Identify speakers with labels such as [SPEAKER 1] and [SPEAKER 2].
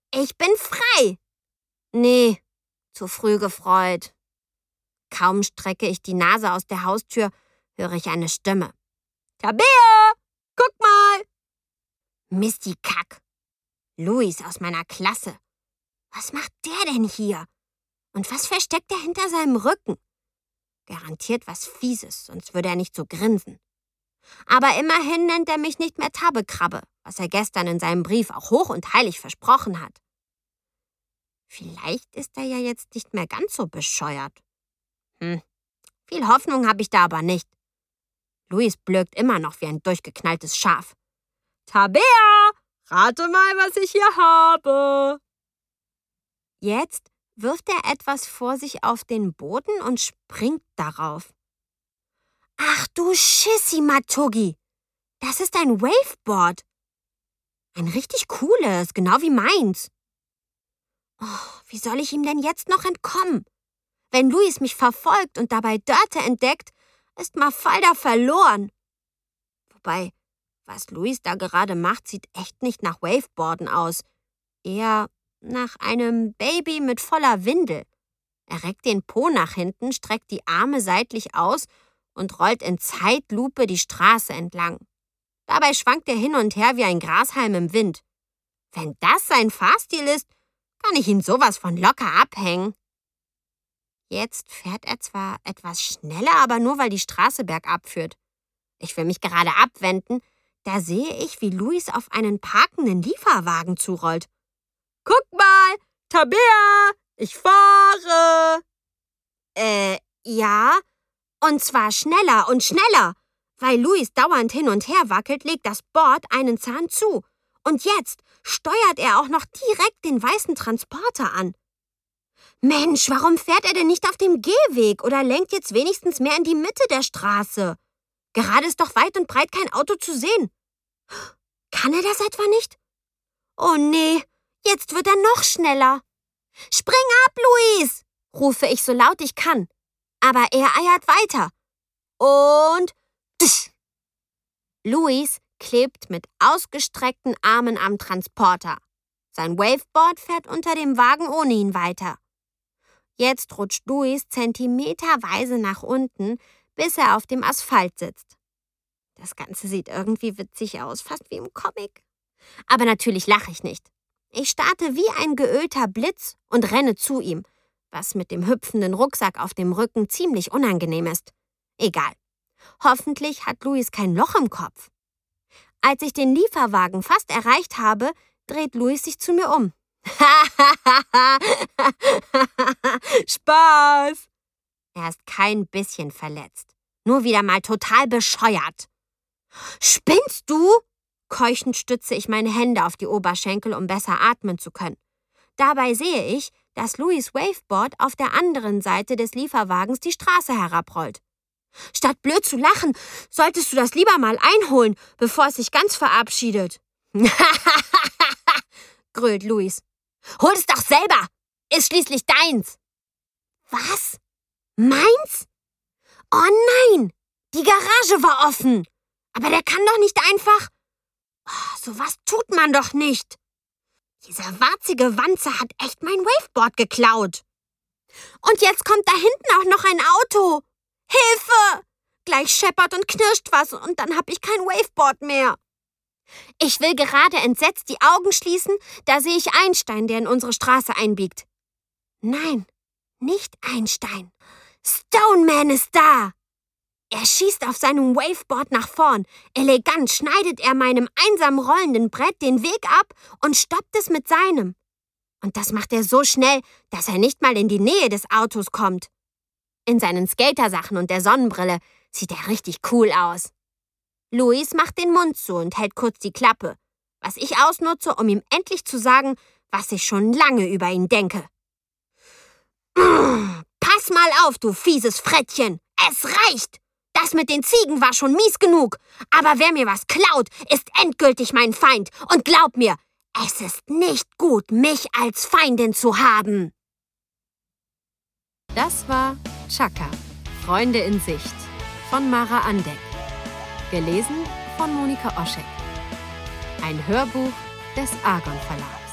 [SPEAKER 1] Ich bin frei. Nee, zu früh gefreut. Kaum strecke ich die Nase aus der Haustür, höre ich eine Stimme. Tabea, guck mal! Misty Kack. Luis aus meiner Klasse. Was macht der denn hier? Und was versteckt er hinter seinem Rücken? Garantiert was Fieses, sonst würde er nicht so grinsen. Aber immerhin nennt er mich nicht mehr Tabbekrabbe, was er gestern in seinem Brief auch hoch und heilig versprochen hat. Vielleicht ist er ja jetzt nicht mehr ganz so bescheuert. Viel Hoffnung habe ich da aber nicht. Luis blökt immer noch wie ein durchgeknalltes Schaf. Tabea, rate mal, was ich hier habe. Jetzt wirft er etwas vor sich auf den Boden und springt darauf. Ach du Schissi-Matugi, das ist ein Waveboard. Ein richtig cooles, genau wie meins. Oh, wie soll ich ihm denn jetzt noch entkommen? Wenn Luis mich verfolgt und dabei Dörte entdeckt, ist Mafalda verloren. Wobei, was Luis da gerade macht, sieht echt nicht nach Waveboarden aus. Eher nach einem Baby mit voller Windel. Er reckt den Po nach hinten, streckt die Arme seitlich aus und rollt in Zeitlupe die Straße entlang. Dabei schwankt er hin und her wie ein Grashalm im Wind. Wenn das sein Fahrstil ist, kann ich ihn sowas von locker abhängen. Jetzt fährt er zwar etwas schneller, aber nur, weil die Straße bergab führt. Ich will mich gerade abwenden, da sehe ich, wie Luis auf einen parkenden Lieferwagen zurollt. Guck mal, Tabea, ich fahre. Ja, und zwar schneller und schneller. Weil Luis dauernd hin und her wackelt, legt das Board einen Zahn zu. Und jetzt steuert er auch noch direkt den weißen Transporter an. Mensch, warum fährt er denn nicht auf dem Gehweg oder lenkt jetzt wenigstens mehr in die Mitte der Straße? Gerade ist doch weit und breit kein Auto zu sehen. Kann er das etwa nicht? Oh nee, jetzt wird er noch schneller. Spring ab, Luis, rufe ich so laut ich kann. Aber er eiert weiter. Und tsch. Luis klebt mit ausgestreckten Armen am Transporter. Sein Waveboard fährt unter dem Wagen ohne ihn weiter. Jetzt rutscht Luis zentimeterweise nach unten, bis er auf dem Asphalt sitzt. Das Ganze sieht irgendwie witzig aus, fast wie im Comic. Aber natürlich lache ich nicht. Ich starte wie ein geölter Blitz und renne zu ihm, was mit dem hüpfenden Rucksack auf dem Rücken ziemlich unangenehm ist. Egal. Hoffentlich hat Luis kein Loch im Kopf. Als ich den Lieferwagen fast erreicht habe, dreht Luis sich zu mir um. Spaß! Er ist kein bisschen verletzt. Nur wieder mal total bescheuert. Spinnst du? Keuchend stütze ich meine Hände auf die Oberschenkel, um besser atmen zu können. Dabei sehe ich, dass Luis Waveboard auf der anderen Seite des Lieferwagens die Straße herabrollt. Statt blöd zu lachen, solltest du das lieber mal einholen, bevor es sich ganz verabschiedet. Grölt Luis. Hol es doch selber! Ist schließlich deins! Was? Meins? Oh nein! Die Garage war offen! Aber der kann doch nicht einfach... Oh, sowas tut man doch nicht! Dieser warzige Wanze hat echt mein Waveboard geklaut. Und jetzt kommt da hinten auch noch ein Auto. Hilfe! Gleich scheppert und knirscht was und dann hab ich kein Waveboard mehr. Ich will gerade entsetzt die Augen schließen, da sehe ich Einstein, der in unsere Straße einbiegt. Nein, nicht Einstein. Stoneman ist da. Er schießt auf seinem Waveboard nach vorn. Elegant schneidet er meinem einsam rollenden Brett den Weg ab und stoppt es mit seinem. Und das macht er so schnell, dass er nicht mal in die Nähe des Autos kommt. In seinen Skatersachen und der Sonnenbrille sieht er richtig cool aus. Luis macht den Mund zu und hält kurz die Klappe, was ich ausnutze, um ihm endlich zu sagen, was ich schon lange über ihn denke. Pass mal auf, du fieses Frettchen! Es reicht! Das mit den Ziegen war schon mies genug, aber wer mir was klaut, ist endgültig mein Feind. Und glaub mir, es ist nicht gut, mich als Feindin zu haben.
[SPEAKER 2] Das war Chaka, Freunde in Sicht von Mara Andeck. Gelesen von Monika Oschek. Ein Hörbuch des Argon Verlags.